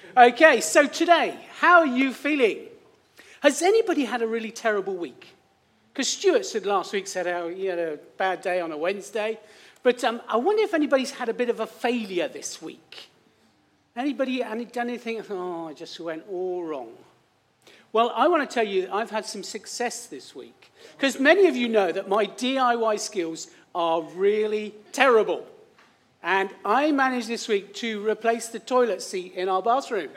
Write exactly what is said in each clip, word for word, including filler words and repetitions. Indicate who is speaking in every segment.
Speaker 1: Okay, so today, how are you feeling? Has anybody had a really terrible week? Because Stuart said last week, said how he had a bad day on a Wednesday. But um, I wonder if anybody's had a bit of a failure this week. Anybody any, done anything, oh, I just went all wrong. Well, I want to tell you, I've had some success this week. Because many of you know that my D I Y skills are really terrible. And I managed this week to replace the toilet seat in our bathroom.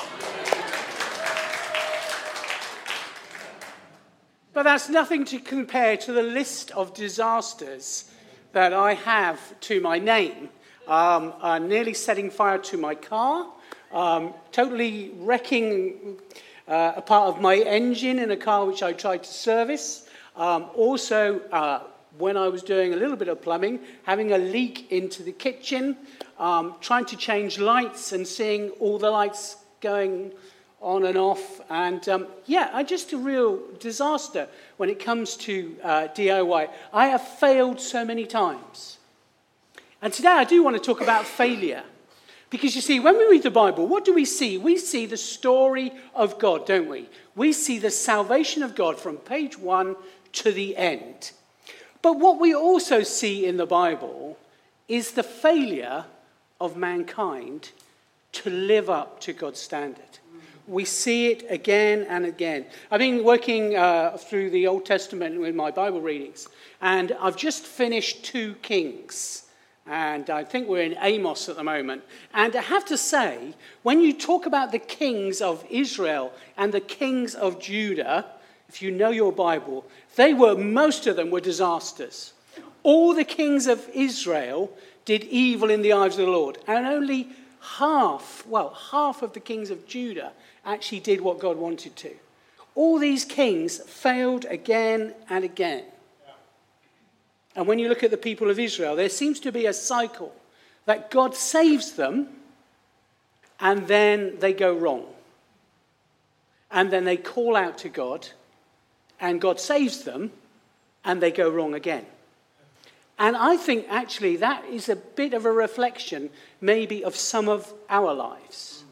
Speaker 1: But that's nothing to compare to the list of disasters that I have to my name. Um, uh, nearly setting fire to my car, um, totally wrecking uh, a part of my engine in a car which I tried to service. Um, also, uh, when I was doing a little bit of plumbing, having a leak into the kitchen, um, trying to change lights and seeing all the lights going on and off. And um, yeah, I just a real disaster when it comes to uh, D I Y. I have failed so many times. And today I do want to talk about failure. Because you see, when we read the Bible, what do we see? We see the story of God, don't we? We see the salvation of God from page one to the end. But what we also see in the Bible is the failure of mankind to live up to God's standard. We see it again and again. I've been working uh, through the Old Testament with my Bible readings, and I've just finished two Kings. And I think we're in Amos at the moment. And I have to say, when you talk about the kings of Israel and the kings of Judah, if you know your Bible, they were, most of them were disasters. All the kings of Israel did evil in the eyes of the Lord. And only half, well, half of the kings of Judah actually did what God wanted to. All these kings failed again and again. And when you look at the people of Israel, there seems to be a cycle that God saves them and then they go wrong. And then they call out to God and God saves them and they go wrong again. And I think actually that is a bit of a reflection maybe of some of our lives.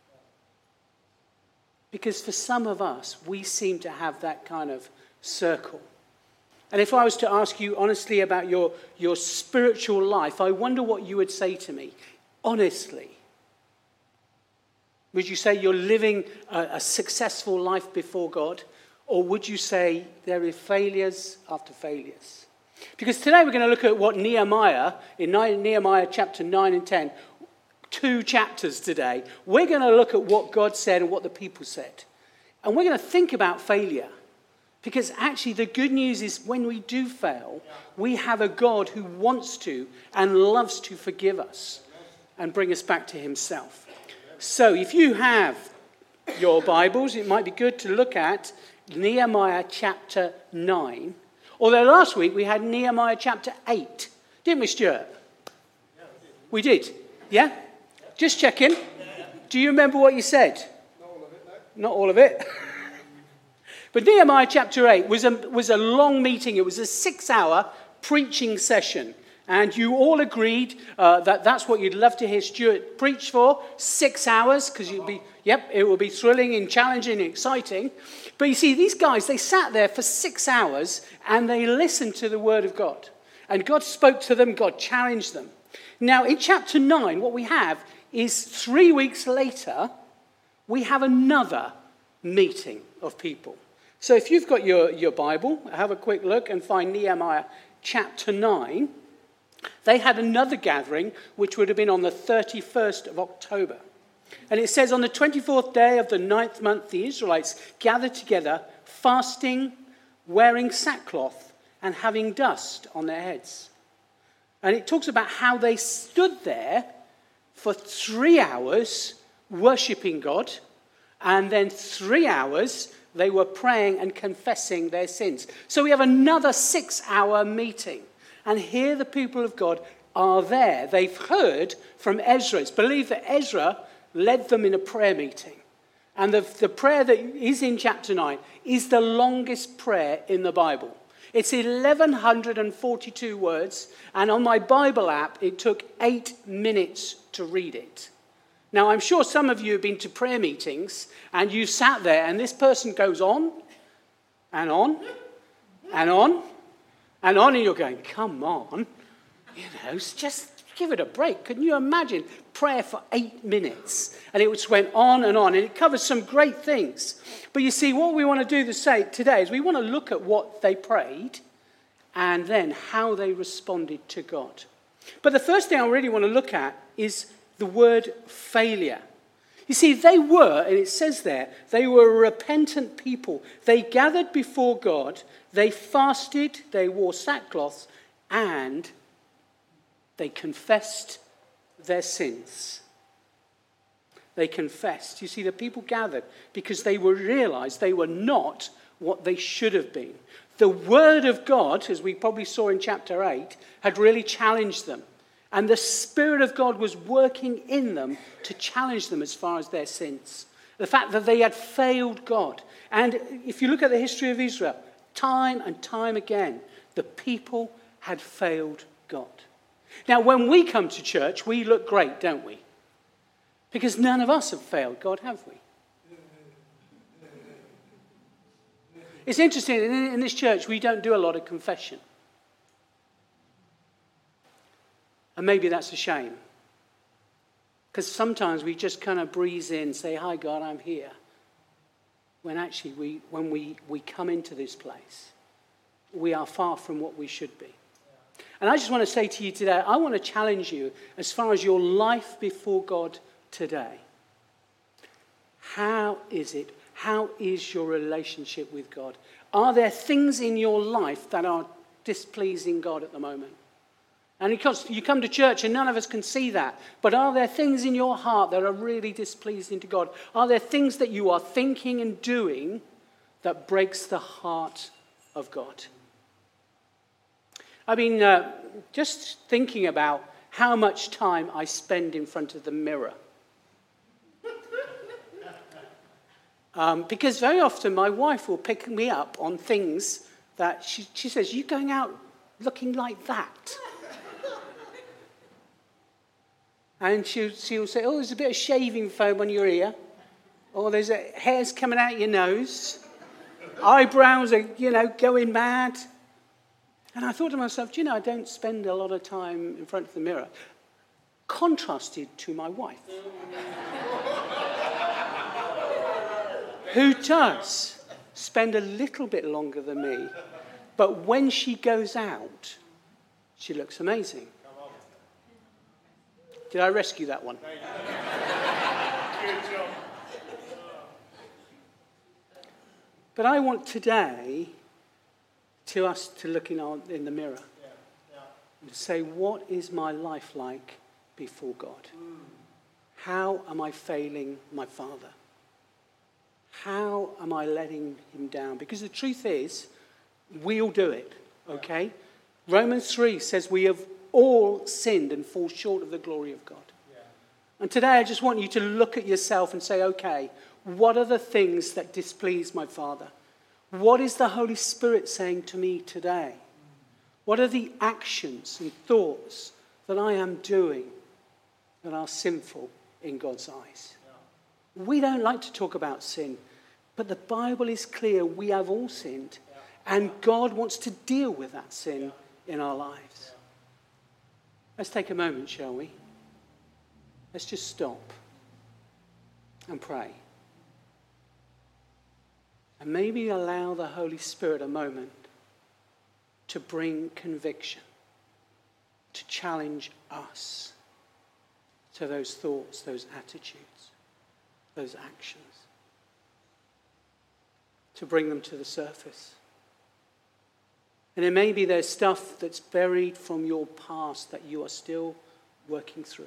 Speaker 1: Because for some of us, we seem to have that kind of circle. And if I was to ask you honestly about your, your spiritual life, I wonder what you would say to me. Honestly. Would you say you're living a, a successful life before God? Or would you say there are failures after failures? Because today we're going to look at what Nehemiah, in Nehemiah chapter nine and ten, two chapters today, we're going to look at what God said and what the people said. And we're going to think about failure. Because actually the good news is when we do fail, we have a God who wants to and loves to forgive us and bring us back to himself. So if you have your Bibles, it might be good to look at Nehemiah chapter nine. Although last week we had Nehemiah chapter eight. Didn't we, Stuart? We did. Yeah? Just checking. Do you remember what you said?
Speaker 2: Not all of it, no.
Speaker 1: Not all of it. But Nehemiah chapter eight was a, was a long meeting. It was a six-hour preaching session. And you all agreed uh, that that's what you'd love to hear Stuart preach for, six hours, because you'd be, yep, it will be thrilling and challenging and exciting. But you see, these guys, they sat there for six hours and they listened to the word of God. And God spoke to them, God challenged them. Now, in chapter nine, what we have is three weeks later, we have another meeting of people. So if you've got your, your Bible, have a quick look and find Nehemiah chapter nine. They had another gathering, which would have been on the thirty-first of October. And it says, on the twenty-fourth day of the ninth month, the Israelites gathered together, fasting, wearing sackcloth, and having dust on their heads. And it talks about how they stood there for three hours, worshipping God, and then three hours they were praying and confessing their sins. So we have another six-hour meeting. And here the people of God are there. They've heard from Ezra. It's believed that Ezra led them in a prayer meeting. And the, the prayer that is in chapter nine is the longest prayer in the Bible. It's eleven forty-two words. And on my Bible app, it took eight minutes to read it. Now, I'm sure some of you have been to prayer meetings and you've sat there and this person goes on and on and on and on, and you're going, come on, you know, just give it a break. Can you imagine prayer for eight minutes? And it just went on and on, and it covers some great things. But you see, what we want to do to say today is we want to look at what they prayed and then how they responded to God. But the first thing I really want to look at is the word failure. You see, they were, and it says there, they were a repentant people. They gathered before God, they fasted, they wore sackcloth, and they confessed their sins. They confessed. You see, the people gathered because they were realized they were not what they should have been. The word of God, as we probably saw in chapter eight, had really challenged them. And the Spirit of God was working in them to challenge them as far as their sins. The fact that they had failed God. And if you look at the history of Israel, time and time again, the people had failed God. Now, when we come to church, we look great, don't we? Because none of us have failed God, have we? It's interesting, in this church, we don't do a lot of confession. And maybe that's a shame. Because sometimes we just kind of breeze in, say, hi, God, I'm here. When actually, we, when we, we come into this place, we are far from what we should be. And I just want to say to you today, I want to challenge you as far as your life before God today. How is it? How is your relationship with God? Are there things in your life that are displeasing God at the moment? And because you come to church and none of us can see that. But are there things in your heart that are really displeasing to God? Are there things that you are thinking and doing that breaks the heart of God? I've been uh, just thinking about how much time I spend in front of the mirror. Um, because very often my wife will pick me up on things that she, she says, you're going out looking like that. And she'll, she'll say, oh, there's a bit of shaving foam on your ear. Or there's a, hair's coming out your nose. Eyebrows are, you know, going mad. And I thought to myself, do you know, I don't spend a lot of time in front of the mirror. Contrasted to my wife. Who does spend a little bit longer than me. But when she goes out, she looks amazing. Did I rescue that one?
Speaker 2: Good job.
Speaker 1: But I want today to us to look in, our, in the mirror
Speaker 2: Yeah. Yeah.
Speaker 1: and to say, what is my life like before God?
Speaker 2: Mm.
Speaker 1: How am I failing my Father? How am I letting him down? Because the truth is, we all do it, okay? Yeah. Romans three says we have all sinned and fall short of the glory of God.
Speaker 2: Yeah.
Speaker 1: And today I just want you to look at yourself and say, okay, what are the things that displease my Father? What is the Holy Spirit saying to me today? What are the actions and thoughts that I am doing that are sinful in God's eyes? Yeah. We don't like to talk about sin, but the Bible is clear we have all sinned, yeah. and God wants to deal with that sin yeah. in our lives. Yeah. Let's take a moment, shall we? Let's just stop and pray. And maybe allow the Holy Spirit a moment to bring conviction, to challenge us to those thoughts, those attitudes, those actions, to bring them to the surface. And it may be there's stuff that's buried from your past that you are still working through.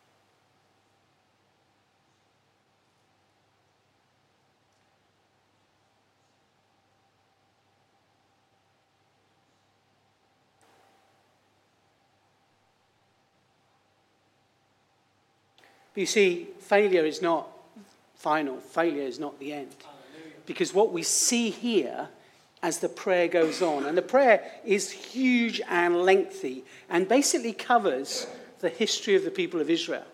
Speaker 1: You see, failure is not final. Failure is not the end. Because what we see here as the prayer goes on, and the prayer is huge and lengthy, and basically covers the history of the people of Israel.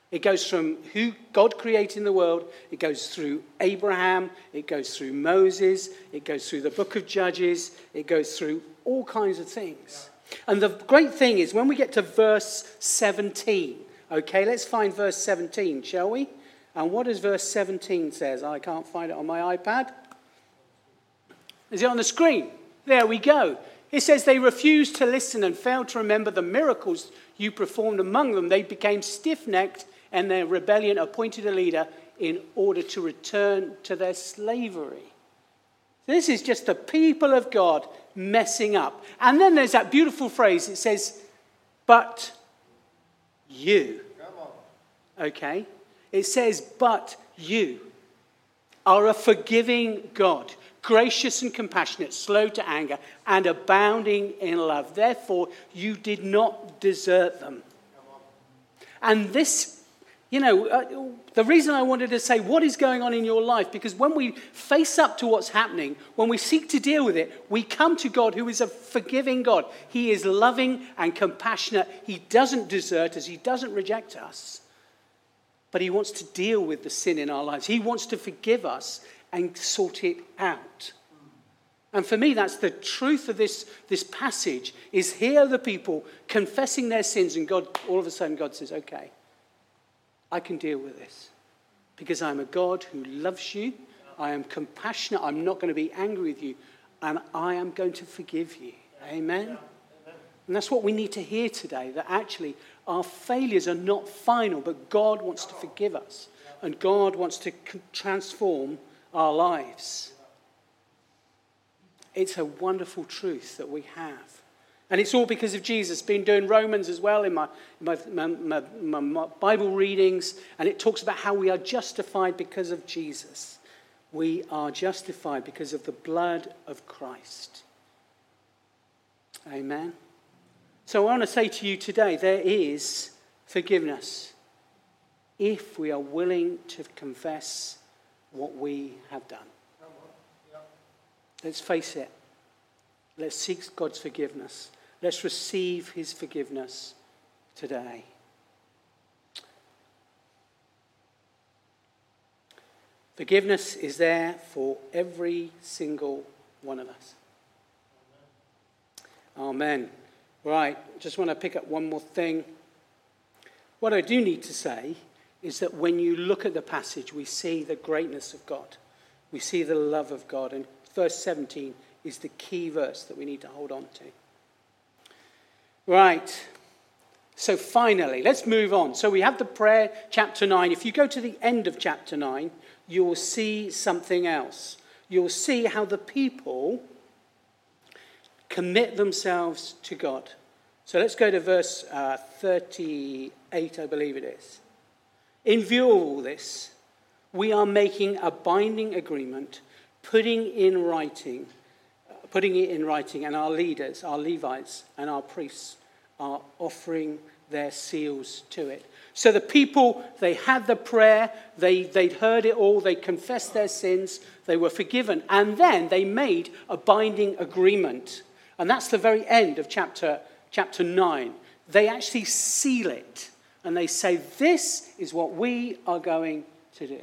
Speaker 1: It goes from who God created in the world, it goes through Abraham, it goes through Moses, it goes through the book of Judges, it goes through all kinds of things. And the great thing is when we get to verse seventeen, okay, let's find verse seventeen, shall we? And what does verse seventeen says? I can't find it on my iPad. Is it on the screen? There we go. It says they refused to listen and failed to remember the miracles you performed among them. They became stiff-necked and their rebellion appointed a leader in order to return to their slavery. This is just the people of God messing up. And then there's that beautiful phrase. It says, but you. Okay? It says, but you are a forgiving God, gracious and compassionate, slow to anger, and abounding in love. Therefore, you did not desert them. And this, you know, uh, the reason I wanted to say what is going on in your life, because when we face up to what's happening, when we seek to deal with it, we come to God who is a forgiving God. He is loving and compassionate. He doesn't desert us. He doesn't reject us. But he wants to deal with the sin in our lives. He wants to forgive us and sort it out. And for me, that's the truth of this, this passage, is here are the people confessing their sins, and God, all of a sudden God says, okay, I can deal with this because I'm a God who loves you. I am compassionate. I'm not going to be angry with you. And I am going to forgive you. Amen? And that's what we need to hear today, that actually our failures are not final, but God wants to forgive us. And God wants to transform our lives. It's a wonderful truth that we have. And it's all because of Jesus. Been doing Romans as well in my, my, my, my, my Bible readings. And it talks about how we are justified because of Jesus. We are justified because of the blood of Christ. Amen. So I want to say to you today, there is forgiveness if we are willing to confess what we have done. Let's face it. Let's seek God's forgiveness. Let's receive his forgiveness today. Forgiveness is there for every single one of us. Amen. Right, just want to pick up one more thing. What I do need to say is that when you look at the passage, we see the greatness of God. We see the love of God. And verse seventeen is the key verse that we need to hold on to. Right. So finally, let's move on. So we have the prayer, chapter nine. If you go to the end of chapter nine, you will see something else. You'll see how the people commit themselves to God. So let's go to verse uh, thirty-eight, I believe it is. In view of all this, we are making a binding agreement, putting in writing, uh, putting it in writing, and our leaders, our Levites, and our priests are offering their seals to it. So the people, they had the prayer, they, they'd heard it all, they confessed their sins, they were forgiven, and then they made a binding agreement. And that's the very end of chapter, chapter nine. They actually seal it, and they say, this is what we are going to do.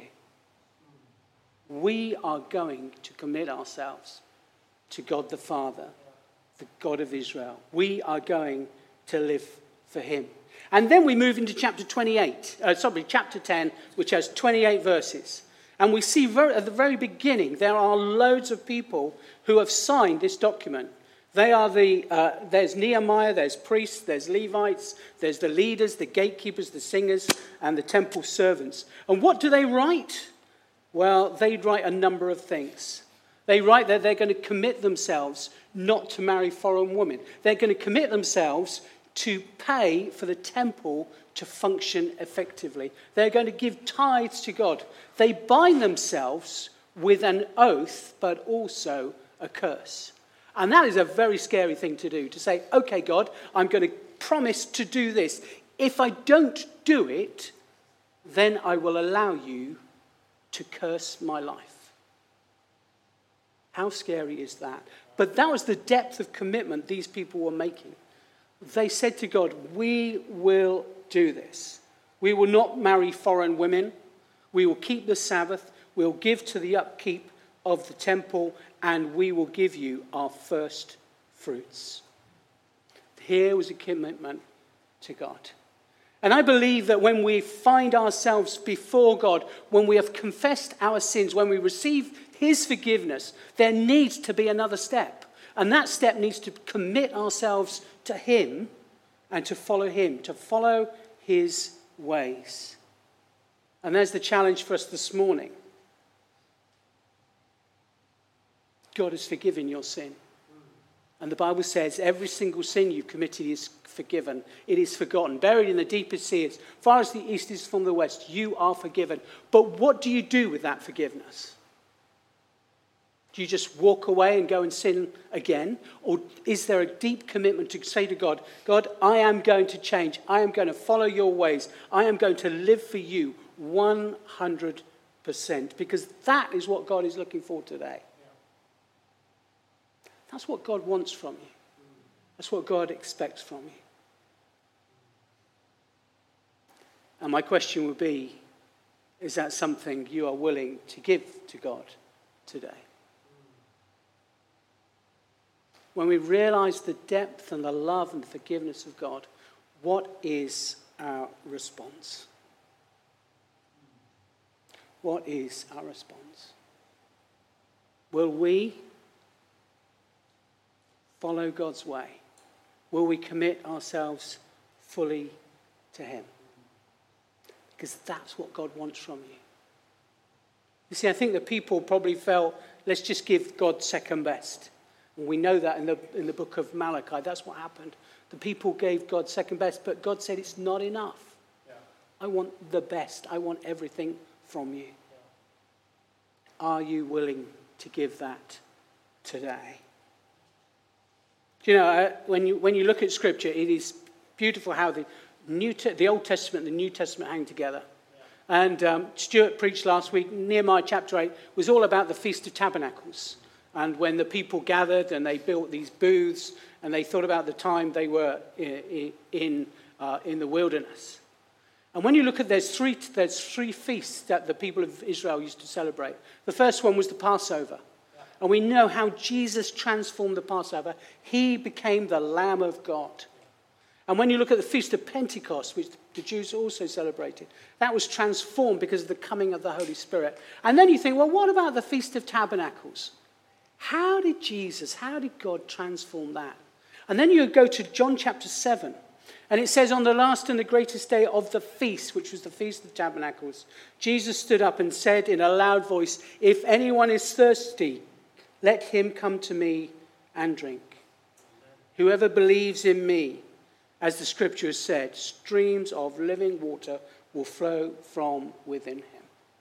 Speaker 1: We are going to commit ourselves to God the Father, the God of Israel. We are going to live for him. And then we move into chapter twenty-eight, uh, sorry, chapter ten, which has twenty-eight verses. And we see very, at the very beginning, there are loads of people who have signed this document. They are the, uh, there's Nehemiah, there's priests, there's Levites, there's the leaders, the gatekeepers, the singers, and the temple servants. And what do they write? Well, they write a number of things. They write that they're going to commit themselves not to marry foreign women. They're going to commit themselves to pay for the temple to function effectively. They're going to give tithes to God. They bind themselves with an oath, but also a curse. And that is a very scary thing to do, to say, okay, God, I'm going to promise to do this. If I don't do it, then I will allow you to curse my life. How scary is that? But that was the depth of commitment these people were making. They said to God, we will do this. We will not marry foreign women. We will keep the Sabbath. We'll give to the upkeep of the temple, and we will give you our first fruits. Here was a commitment to God. And I believe that when we find ourselves before God, when we have confessed our sins, when we receive his forgiveness, there needs to be another step. And that step needs to commit ourselves to him and to follow him, to follow his ways. And there's the challenge for us this morning. God has forgiven your sin. And the Bible says every single sin you've committed is forgiven. It is forgotten. Buried in the deepest sea, as far as the east is from the west, you are forgiven. But what do you do with that forgiveness? Do you just walk away and go and sin again? Or is there a deep commitment to say to God, God, I am going to change. I am going to follow your ways. I am going to live for you one hundred percent. Because that is what God is looking for today. That's what God wants from you. That's what God expects from you. And my question would be, is that something you are willing to give to God today? When we realize the depth and the love and forgiveness of God, what is our response? What is our response? Will we follow God's way? Will we commit ourselves fully to him? Because that's what God wants from you. You see, I think the people probably felt, let's just give God second best. And we know that in the, in the book of Malachi, that's what happened. The people gave God second best, but God said it's not enough. Yeah. I want the best. I want everything from you. Yeah. Are you willing to give that today? Do you know, uh, when you when you look at Scripture, it is beautiful how the New Te- the Old Testament and the New Testament hang together. Yeah. And um, Stuart preached last week, Nehemiah chapter eight, was all about the Feast of Tabernacles. And when the people gathered and they built these booths and they thought about the time they were in in, uh, in the wilderness. And when you look at, there's three, there's three feasts that the people of Israel used to celebrate. The first one was the Passover. And we know how Jesus transformed the Passover. He became the Lamb of God. And when you look at the Feast of Pentecost, which the Jews also celebrated, that was transformed because of the coming of the Holy Spirit. And then you think, well, what about the Feast of Tabernacles? How did Jesus, how did God transform that? And then you go to John chapter seven. And it says, on the last and the greatest day of the feast, which was the Feast of Tabernacles, Jesus stood up and said in a loud voice, if anyone is thirsty, let him come to me and drink. Whoever believes in me, as the scripture has said, streams of living water will flow from within him.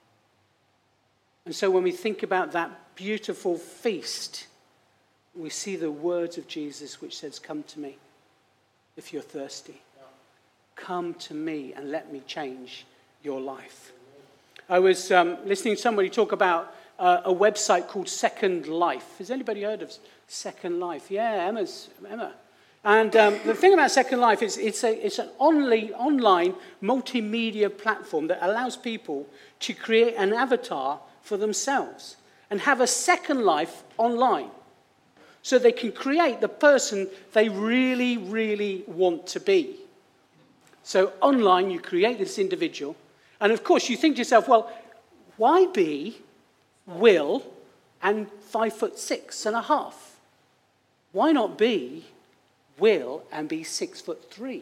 Speaker 1: And so when we think about that beautiful feast, we see the words of Jesus which says, come to me if you're thirsty. Come to me and let me change your life. I was um, listening to somebody talk about uh, a website called Second Life. Has anybody heard of Second Life? Yeah, Emma's Emma. And um, the thing about Second Life is it's a it's an only, online multimedia platform that allows people to create an avatar for themselves and have a second life online. So they can create the person they really, really want to be. So online, you create this individual. And of course, you think to yourself, well, why be Will and five foot six and a half? Why not be Will and be six foot three?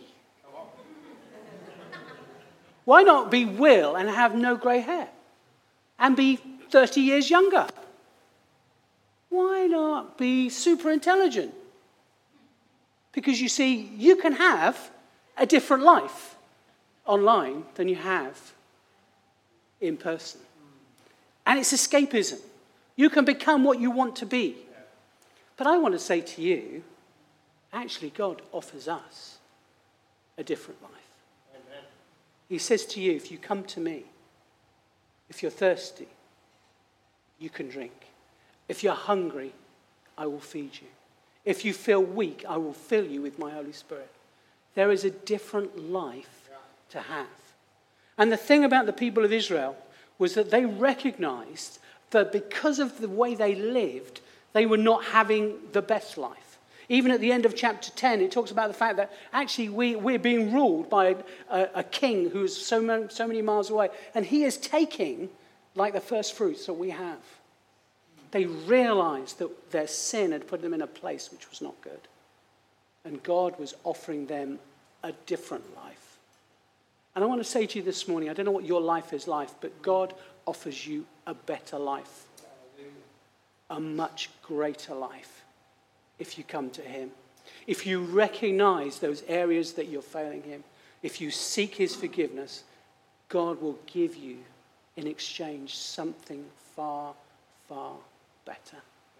Speaker 1: Why not be Will and have no grey hair and be thirty years younger? Why not be super intelligent? Because you see, you can have a different life online than you have in person. And it's escapism. You can become what you want to be. But I want to say to you, actually God offers us a different life. Amen. He says to you, if you come to me, if you're thirsty, you can drink. If you're hungry, I will feed you. If you feel weak, I will fill you with my Holy Spirit. There is a different life to have. And the thing about the people of Israel was that they recognized that because of the way they lived, they were not having the best life. Even at the end of chapter ten, it talks about the fact that actually we, we're being ruled by a, a king who's so many, so many miles away. And he is taking like the first fruits that we have. They realized that their sin had put them in a place which was not good. And God was offering them a different life. And I want to say to you this morning, I don't know what your life is like, but God offers you a better life. A much greater life if you come to him. If you recognize those areas that you're failing him, if you seek his forgiveness, God will give you in exchange something far, far better.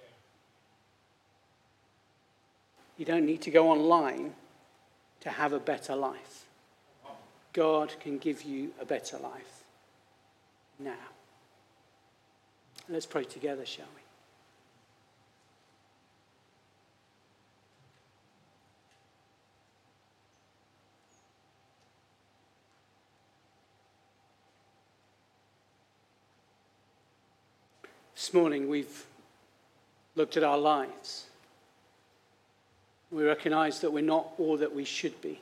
Speaker 1: You don't need to go online to have a better life. God can give you a better life now. Let's pray together, shall we? This morning we've looked at our lives. We recognize that we're not all that we should be.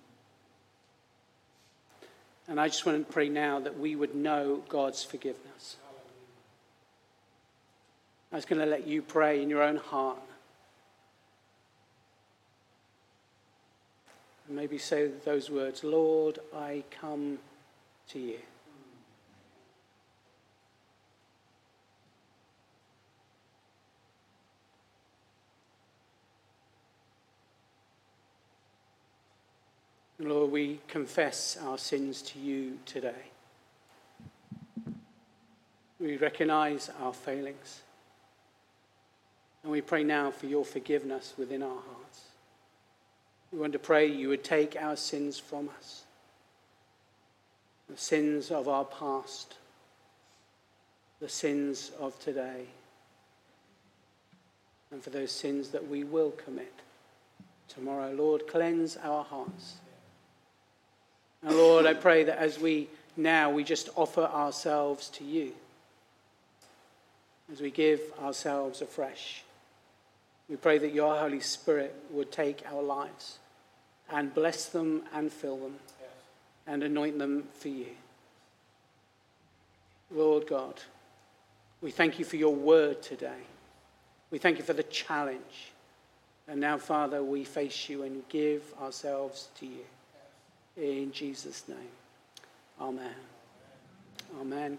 Speaker 1: And I just want to pray now that we would know God's forgiveness. I was going to let you pray in your own heart. And maybe say those words, Lord, I come to you. Lord, we confess our sins to you today. We recognize our failings. And we pray now for your forgiveness within our hearts. We want to pray you would take our sins from us. The sins of our past. The sins of today. And for those sins that we will commit tomorrow. Lord, cleanse our hearts. And Lord, I pray that as we now, we just offer ourselves to you. As we give ourselves afresh. We pray that your Holy Spirit would take our lives and bless them and fill them yes. and anoint them for you. Lord God, we thank you for your word today. We thank you for the challenge. And now, Father, we face you and give ourselves to you. In Jesus' name. Amen. Amen.